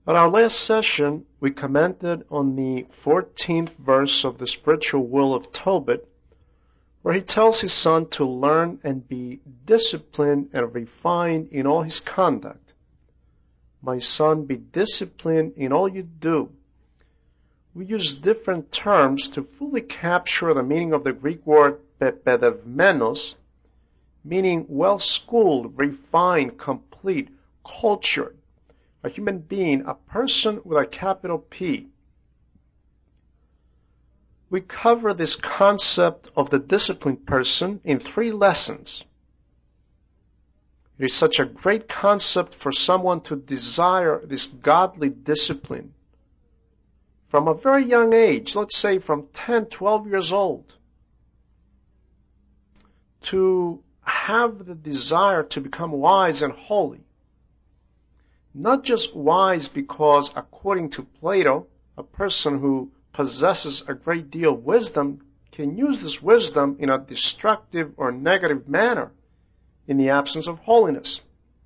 At our last session, we commented on the 14th verse of the spiritual will of Tobit, where he tells his son to learn and be disciplined and refined in all his conduct. My son, be disciplined in all you do. We use different terms to fully capture the meaning of the Greek word pedevmenos, meaning well-schooled, refined, complete, cultured, a human being, a person with a capital P. We cover this concept of the disciplined person in 3 lessons. It is such a great concept for someone to desire this godly discipline from a very young age, let's say from 10, 12 years old, to have the desire to become wise and holy. Not just wise because, according to Plato, a person who possesses a great deal of wisdom can use this wisdom in a destructive or negative manner in the absence of holiness.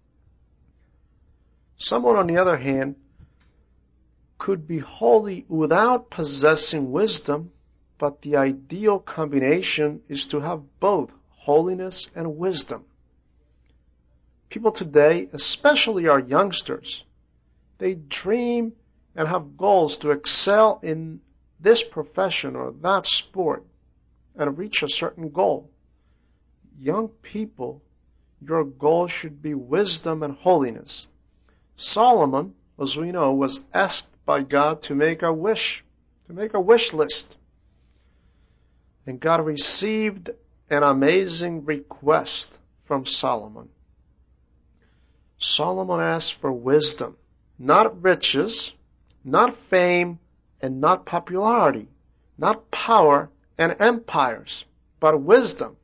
Someone, on the other hand, could be holy without possessing wisdom, but the ideal combination is to have both holiness and wisdom. People today, especially our youngsters, they dream and have goals to excel in this profession or that sport and reach a certain goal. Young people, your goal should be wisdom and holiness. Solomon, as we know, was asked by God to make a wish list. And God received an amazing request from Solomon. Solomon asked for wisdom, not riches, not fame, and not popularity, not power and empires, but wisdom.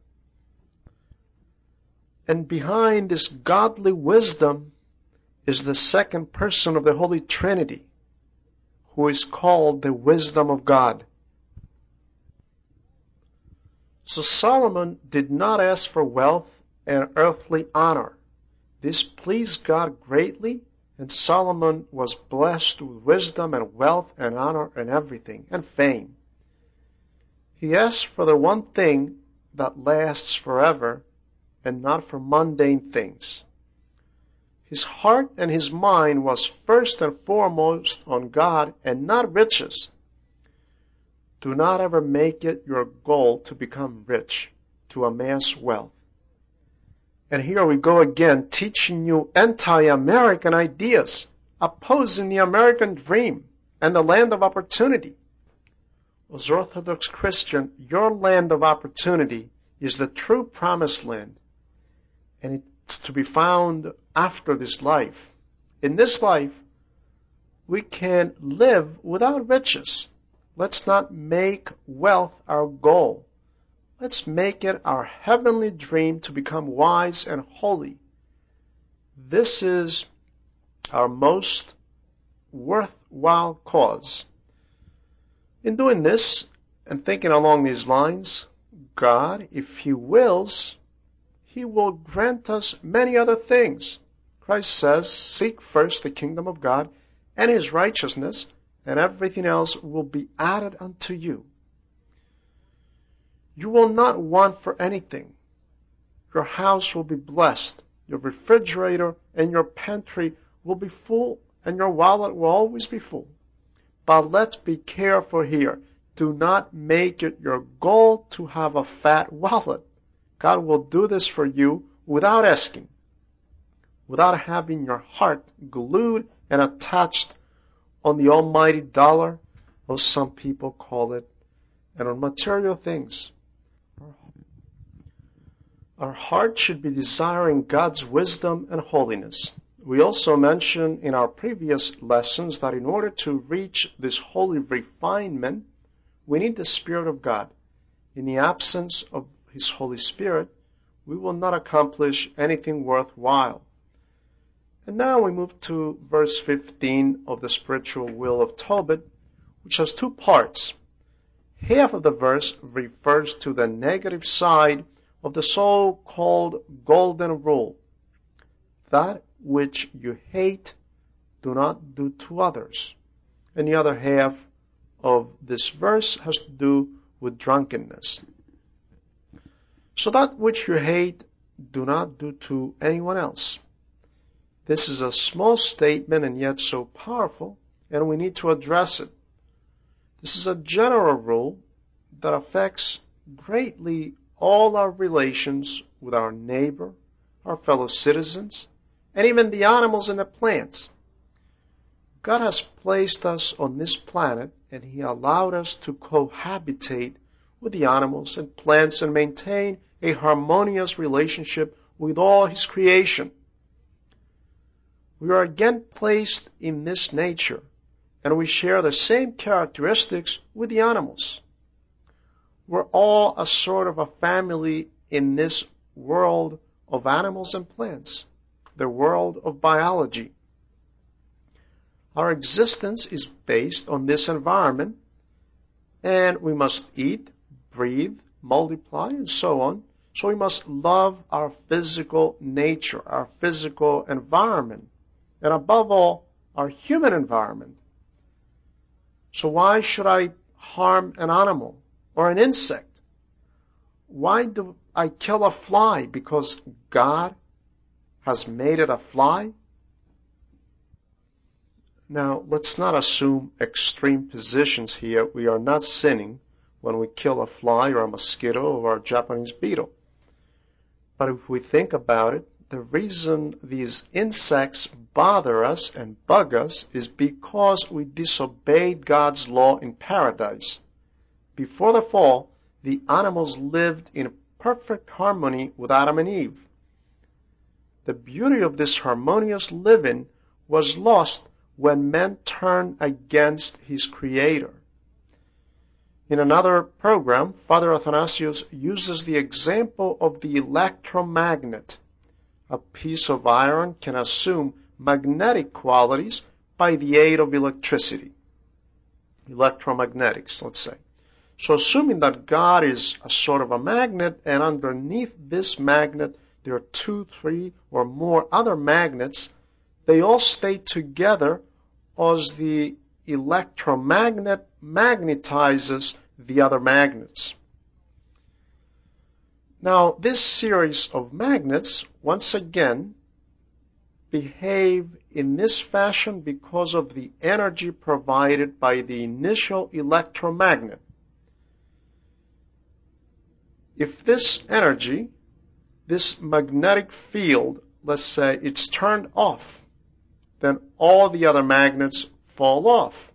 And behind this godly wisdom is the second person of the Holy Trinity, who is called the wisdom of God. So Solomon did not ask for wealth and earthly honor. This pleased God greatly, and Solomon was blessed with wisdom and wealth and honor and everything, and fame. He asked for the one thing that lasts forever and not for mundane things. His heart and his mind was first and foremost on God and not riches. Do not ever make it your goal to become rich, to amass wealth. And here we go again, teaching you anti-American ideas, opposing the American dream and the land of opportunity. As Orthodox Christian, your land of opportunity is the true promised land, and it's to be found after this life. In this life, we can live without riches. Let's not make wealth our goal. Let's make it our heavenly dream to become wise and holy. This is our most worthwhile cause. In doing this and thinking along these lines, God, if He wills, He will grant us many other things. Christ says, seek first the kingdom of God and His righteousness, and everything else will be added unto you. You will not want for anything. Your house will be blessed. Your refrigerator and your pantry will be full, and your wallet will always be full. But let's be careful here. Do not make it your goal to have a fat wallet. God will do this for you without asking, without having your heart glued and attached on the almighty dollar, as some people call it, and on material things. Our heart should be desiring God's wisdom and holiness. We also mentioned in our previous lessons that in order to reach this holy refinement, we need the Spirit of God. In the absence of His Holy Spirit, we will not accomplish anything worthwhile. And now we move to verse 15 of the spiritual will of Tobit, which has 2 parts. Half of the verse refers to the negative side of the so-called golden rule. That which you hate, do not do to others. And the other half of this verse has to do with drunkenness. So that which you hate, do not do to anyone else. This is a small statement and yet so powerful, and we need to address it. This is a general rule that affects greatly all our relations with our neighbor, our fellow citizens, and even the animals and the plants. God has placed us on this planet, and He allowed us to cohabitate with the animals and plants and maintain a harmonious relationship with all His creation. We are again placed in this nature, and we share the same characteristics with the animals. We're all a sort of a family in this world of animals and plants, the world of biology. Our existence is based on this environment, and we must eat, breathe, multiply, and so on. So we must love our physical nature, our physical environment, and above all, our human environment. So why should I harm an animal or an insect? Why do I kill a fly? Because God has made it a fly? Now, let's not assume extreme positions here. We are not sinning when we kill a fly or a mosquito or a Japanese beetle. But if we think about it, the reason these insects bother us and bug us is because we disobeyed God's law in paradise. Before the fall, the animals lived in perfect harmony with Adam and Eve. The beauty of this harmonious living was lost when man turned against his Creator. In another program, Father Athanasius uses the example of the electromagnet. A piece of iron can assume magnetic qualities by the aid of electricity. Electromagnetics, let's say. So assuming that God is a sort of a magnet, and underneath this magnet there are 2, 3, or more other magnets, they all stay together as the electromagnet magnetizes the other magnets. Now, this series of magnets, once again, behave in this fashion because of the energy provided by the initial electromagnet. If this energy, this magnetic field, let's say it's turned off, then all the other magnets fall off.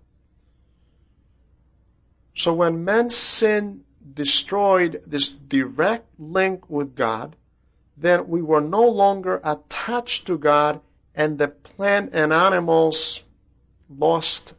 So when man's sin destroyed this direct link with God, then we were no longer attached to God, and the plant and animals lost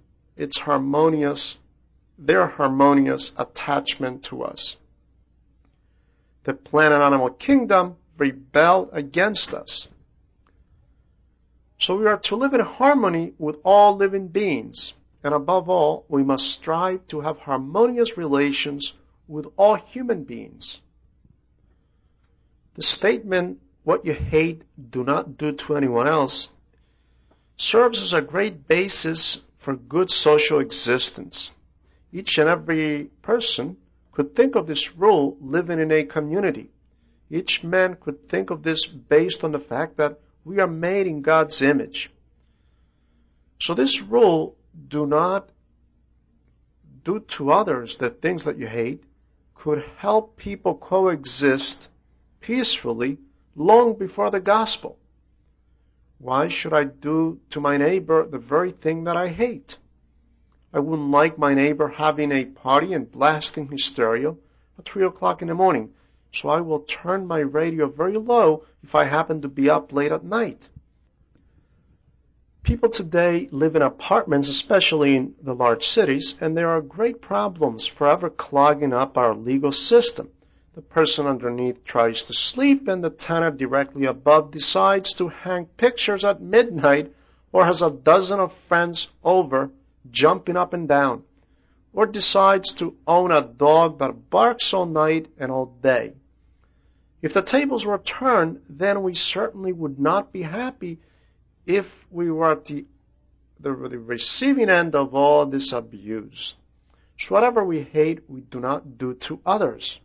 their harmonious attachment to us. The plant and animal kingdom rebelled against us. So we are to live in harmony with all living beings, and above all, we must strive to have harmonious relations with all human beings. The statement, what you hate, do not do to anyone else, serves as a great basis for good social existence. Each and every person could think of this rule living in a community. Each man could think of this based on the fact that we are made in God's image. So this rule, do not do to others the things that you hate, could help people coexist peacefully long before the gospel. Why should I do to my neighbor the very thing that I hate? I wouldn't like my neighbor having a party and blasting his stereo at 3 o'clock in the morning, so I will turn my radio very low if I happen to be up late at night. People today live in apartments, especially in the large cities, and there are great problems forever clogging up our legal system. The person underneath tries to sleep, and the tenant directly above decides to hang pictures at midnight, or has a dozen of friends over jumping up and down, or decides to own a dog that barks all night and all day. If the tables were turned, then we certainly would not be happy if we were at the the receiving end of all this abuse. So whatever we hate, we do not do to others.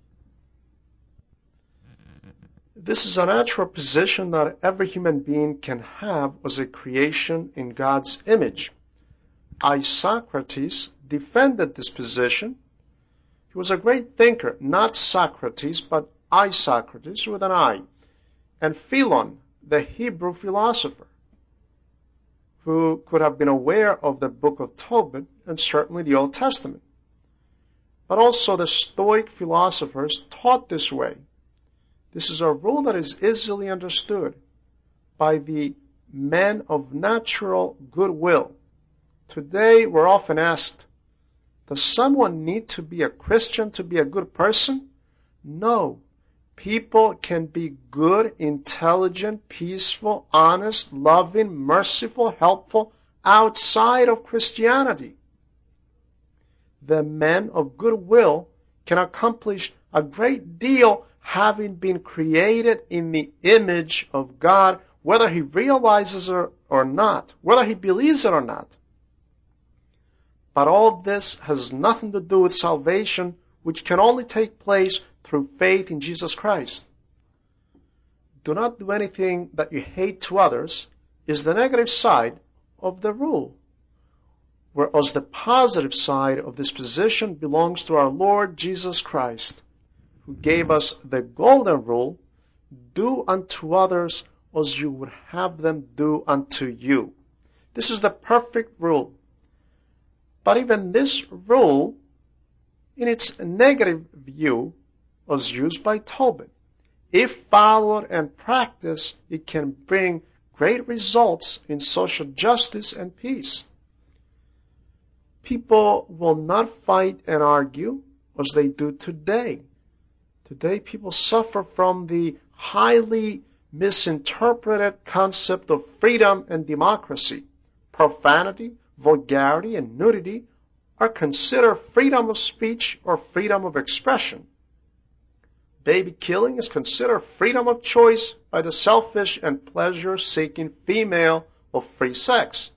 This is a natural position that every human being can have as a creation in God's image. Isocrates defended this position. He was a great thinker, not Socrates, but Isocrates with an I, and Philon, the Hebrew philosopher, who could have been aware of the book of Tobit and certainly the Old Testament. But also the Stoic philosophers taught this way. This is a rule that is easily understood by the men of natural goodwill. Today we're often asked, does someone need to be a Christian to be a good person? No. People can be good, intelligent, peaceful, honest, loving, merciful, helpful outside of Christianity. The men of goodwill can accomplish a great deal having been created in the image of God, whether he realizes it or not, whether he believes it or not. But all this has nothing to do with salvation, which can only take place through faith in Jesus Christ. Do not do anything that you hate to others is the negative side of the rule, whereas the positive side of this position belongs to our Lord Jesus Christ, who gave us the golden rule, do unto others as you would have them do unto you. This is the perfect rule. But even this rule, in its negative view, was used by Tobit. If followed and practiced, it can bring great results in social justice and peace. People will not fight and argue as they do today. Today, people suffer from the highly misinterpreted concept of freedom and democracy. Profanity, vulgarity, and nudity are considered freedom of speech or freedom of expression. Baby killing is considered freedom of choice by the selfish and pleasure-seeking female of free sex.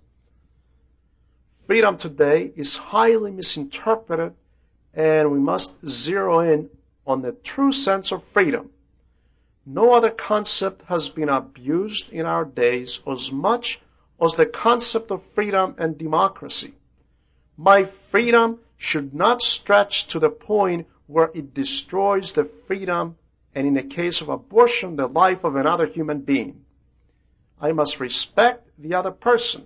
Freedom today is highly misinterpreted, and we must zero in on the true sense of freedom. No other concept has been abused in our days as much as the concept of freedom and democracy. My freedom should not stretch to the point where it destroys the freedom and, in the case of abortion, the life of another human being. I must respect the other person.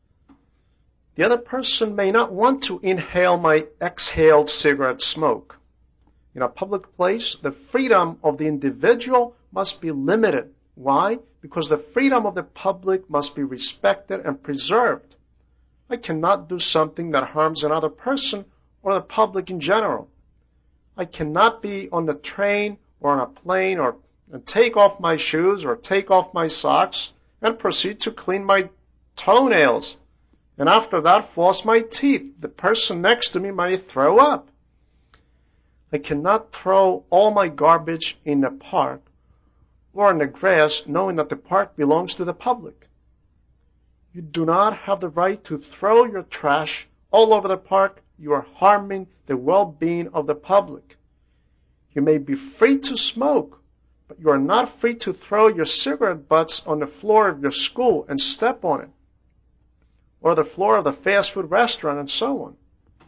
The other person may not want to inhale my exhaled cigarette smoke. In a public place, the freedom of the individual must be limited. Why? Because the freedom of the public must be respected and preserved. I cannot do something that harms another person or the public in general. I cannot be on the train or on a plane and take off my shoes or take off my socks and proceed to clean my toenails. And after that, floss my teeth. The person next to me might throw up. I cannot throw all my garbage in the park or in the grass knowing that the park belongs to the public. You do not have the right to throw your trash all over the park. You are harming the well-being of the public. You may be free to smoke, but you are not free to throw your cigarette butts on the floor of your school and step on it, or the floor of the fast food restaurant, and so on.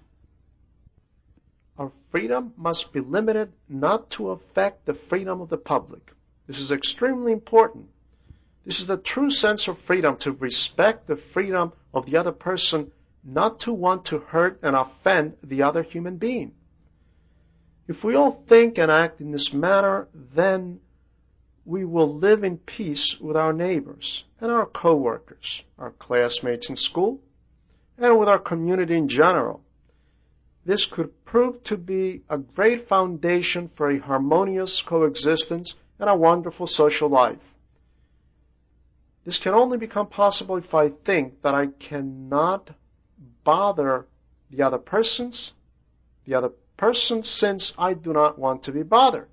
Our freedom must be limited not to affect the freedom of the public. This is extremely important. This is the true sense of freedom, to respect the freedom of the other person, not to want to hurt and offend the other human being. If we all think and act in this manner, then we will live in peace with our neighbors and our co-workers, our classmates in school, and with our community in general. This could prove to be a great foundation for a harmonious coexistence and a wonderful social life. This can only become possible if I think that I cannot bother the other person since I do not want to be bothered.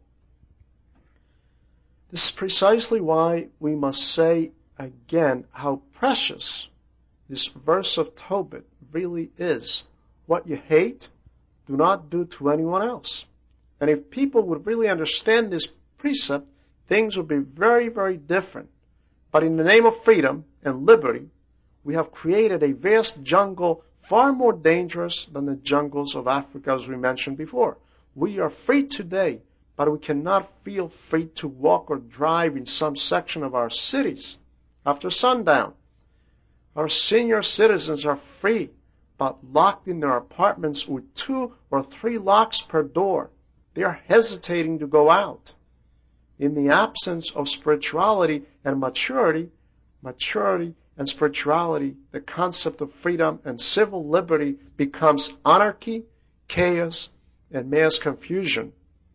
This is precisely why we must say again how precious this verse of Tobit really is, what you hate, do not do to anyone else. And if people would really understand this precept, things would be very, very different. But in the name of freedom and liberty, we have created a vast jungle far more dangerous than the jungles of Africa, as we mentioned before. We are free today, but we cannot feel free to walk or drive in some section of our cities after sundown. Our senior citizens are free, but locked in their apartments with 2 or 3 locks per door. They are hesitating to go out. In the absence of spirituality and maturity and spirituality, the concept of freedom and civil liberty becomes anarchy, chaos, and mass confusion.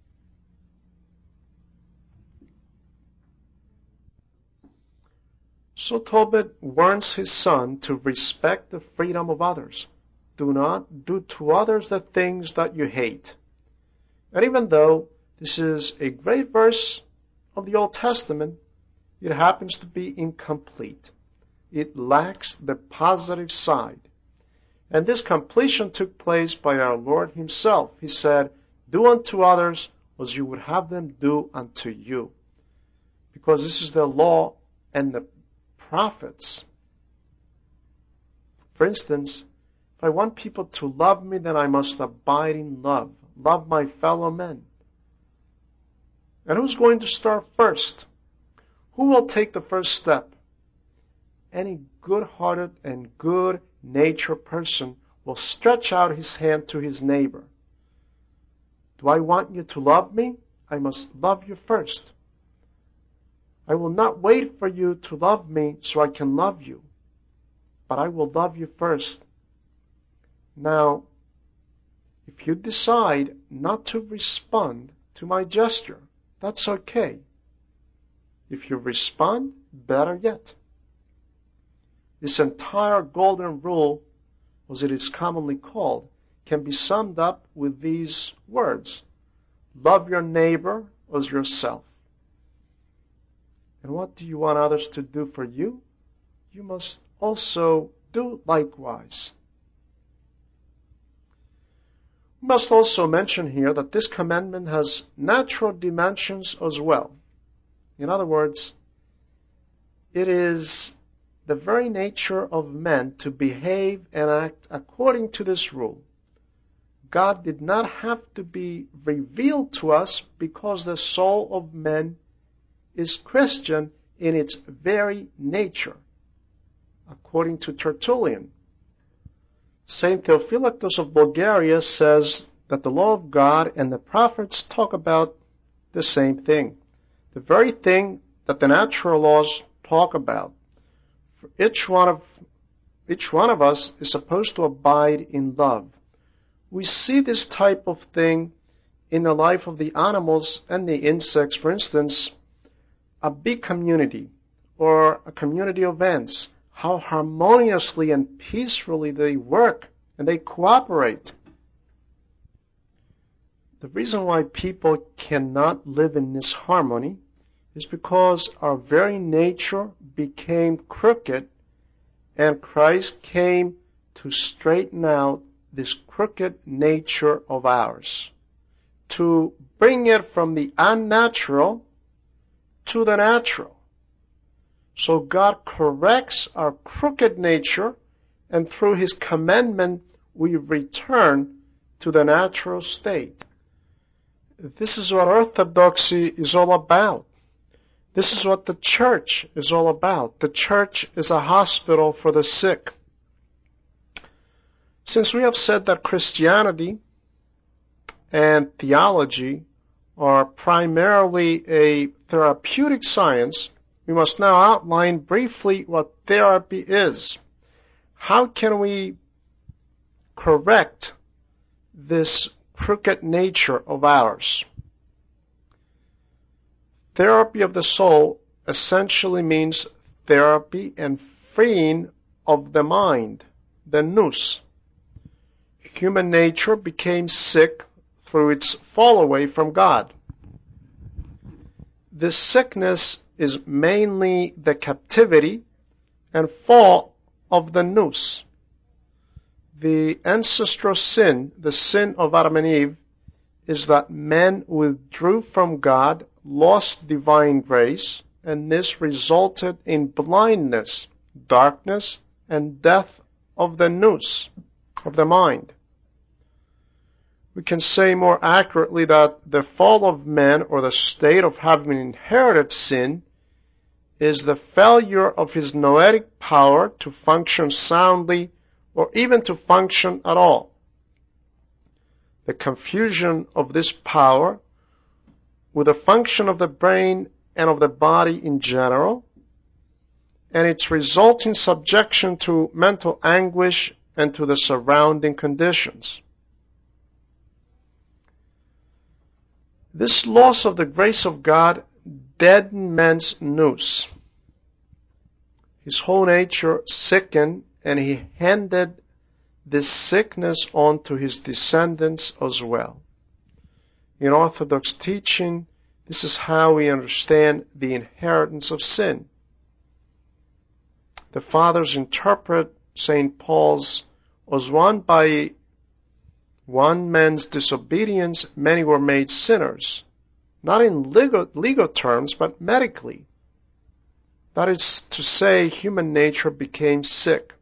So Tobit warns his son to respect the freedom of others. Do not do to others the things that you hate. And even though this is a great verse of the Old Testament, it happens to be incomplete. It lacks the positive side. And this completion took place by our Lord himself. He said, do unto others as you would have them do unto you. Because this is the law and the prophets. For instance, if I want people to love me, then I must abide in love. Love my fellow men. And who's going to start first? Who will take the first step? Any good-hearted and good-natured person will stretch out his hand to his neighbor. Do I want you to love me? I must love you first. I will not wait for you to love me so I can love you, but I will love you first. Now, if you decide not to respond to my gesture, that's okay. If you respond, better yet. This entire golden rule, as it is commonly called, can be summed up with these words. Love your neighbor as yourself. And what do you want others to do for you? You must also do likewise. We must also mention here that this commandment has natural dimensions as well. In other words, it is the very nature of men to behave and act according to this rule. God did not have to be revealed to us because the soul of man is Christian in its very nature, according to Tertullian. Saint Theophylactus of Bulgaria says that the law of God and the prophets talk about the same thing, the very thing that the natural laws talk about. For each one of us is supposed to abide in love. We see this type of thing in the life of the animals and the insects. For instance, a big community or a community of ants, how harmoniously and peacefully they work and they cooperate. The reason why people cannot live in this harmony is because our very nature became crooked, and Christ came to straighten out this crooked nature of ours, to bring it from the unnatural to the natural. So God corrects our crooked nature, and through His commandment we return to the natural state. This is what orthodoxy is all about. This is what the church is all about. The church is a hospital for the sick. Since we have said that Christianity and theology are primarily a therapeutic science, we must now outline briefly what therapy is. How can we correct this crooked nature of ours? Therapy of the soul essentially means therapy and freeing of the mind, the nous. Human nature became sick through its fall away from God. This sickness is mainly the captivity and fall of the nous. The ancestral sin, the sin of Adam and Eve, is that men withdrew from God, lost divine grace, and this resulted in blindness, darkness, and death of the nous, of the mind. We can say more accurately that the fall of man, or the state of having inherited sin, is the failure of his noetic power to function soundly or even to function at all. The confusion of this power with the function of the brain and of the body in general, and its resulting subjection to mental anguish and to the surrounding conditions. This loss of the grace of God deadened man's nous. His whole nature sickened, and he handed this sickness on to his descendants as well. In Orthodox teaching, this is how we understand the inheritance of sin. The fathers interpret St. Paul's as by one man's disobedience, many were made sinners. Not in legal terms, but medically. That is to say, human nature became sick.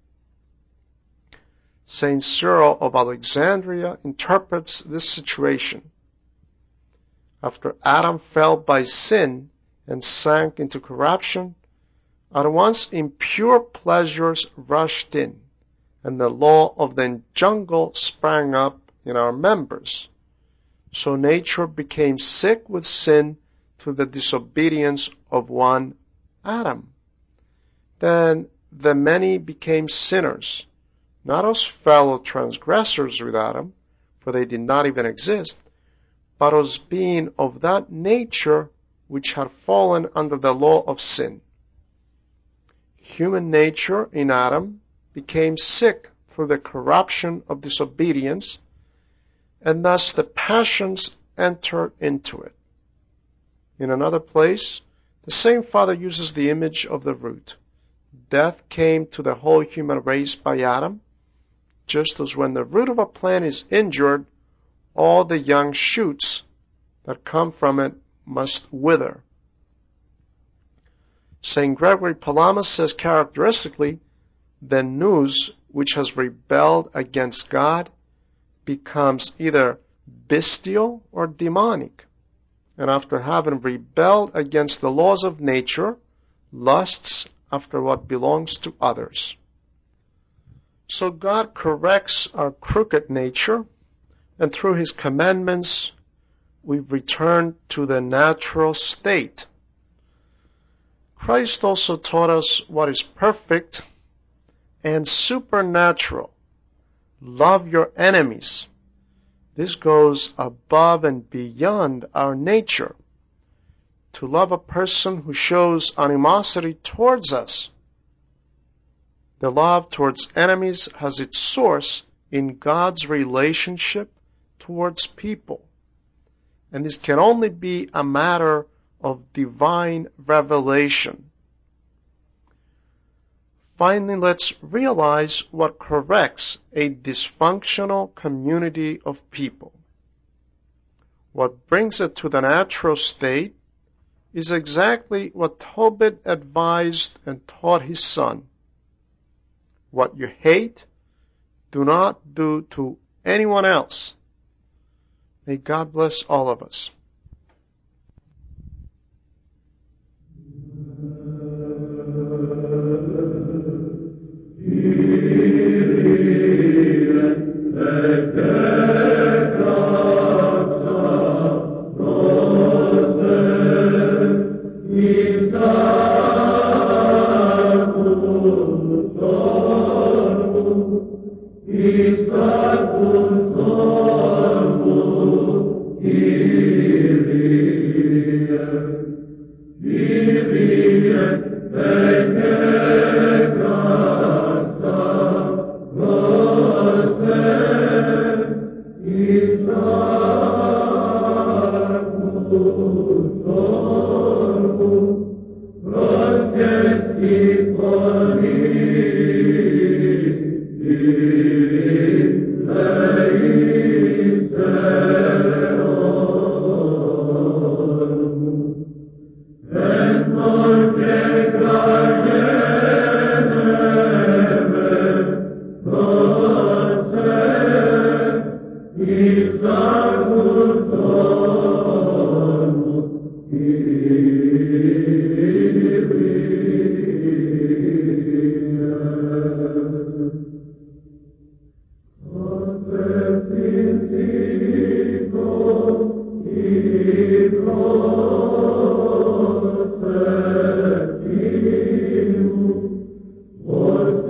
Saint Cyril of Alexandria interprets this situation. After Adam fell by sin and sank into corruption, at once impure pleasures rushed in, and the law of the jungle sprang up in our members. So nature became sick with sin through the disobedience of one Adam. Then the many became sinners, not as fellow transgressors with Adam, for they did not even exist, but as being of that nature which had fallen under the law of sin. Human nature in Adam became sick through the corruption of disobedience, and thus the passions entered into it. In another place, the same father uses the image of the root. Death came to the whole human race by Adam, just as when the root of a plant is injured, all the young shoots that come from it must wither. St. Gregory Palamas says characteristically, the nous, which has rebelled against God, becomes either bestial or demonic, and after having rebelled against the laws of nature, lusts after what belongs to others. So God corrects our crooked nature, and through His commandments, we've returned to the natural state. Christ also taught us what is perfect and supernatural. Love your enemies. This goes above and beyond our nature. To love a person who shows animosity towards us. The love towards enemies has its source in God's relationship towards people. And this can only be a matter of divine revelation. Finally, let's realize what corrects a dysfunctional community of people. What brings it to the natural state is exactly what Tobit advised and taught his son. What you hate, do not do to anyone else. May God bless all of us. He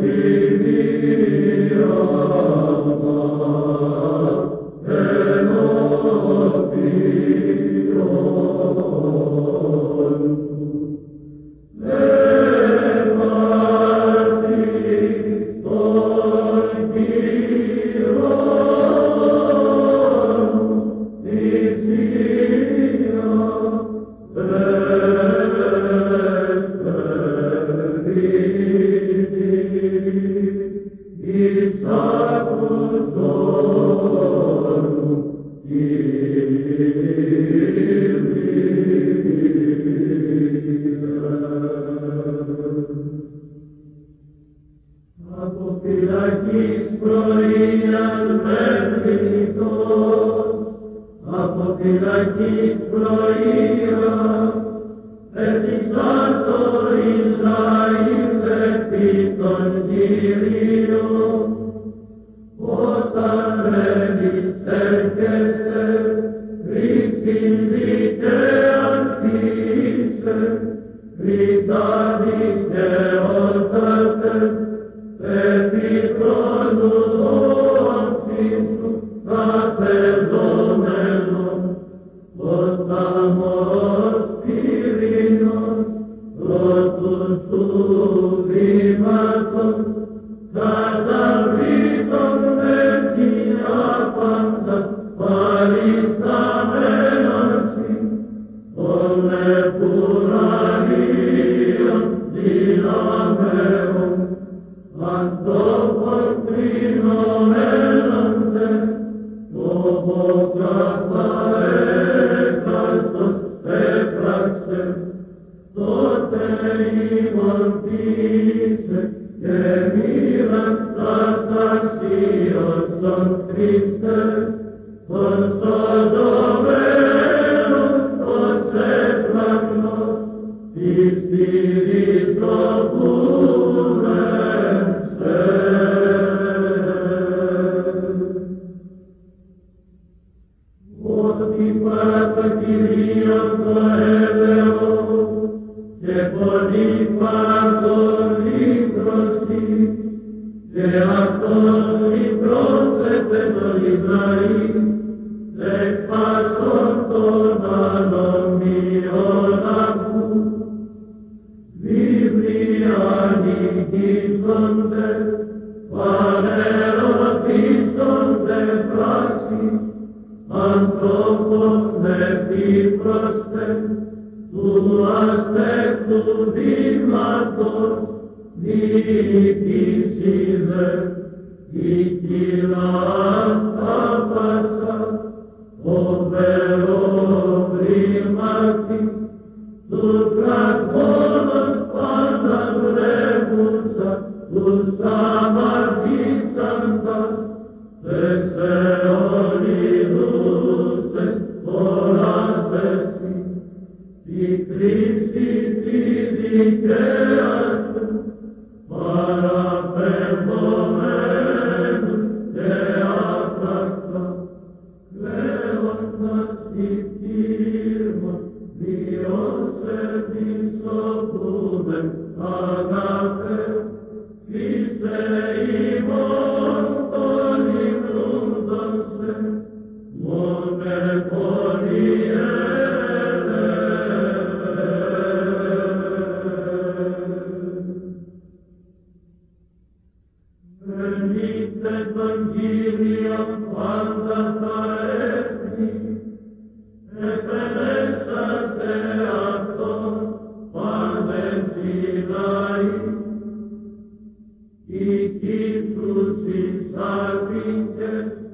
Iisus is our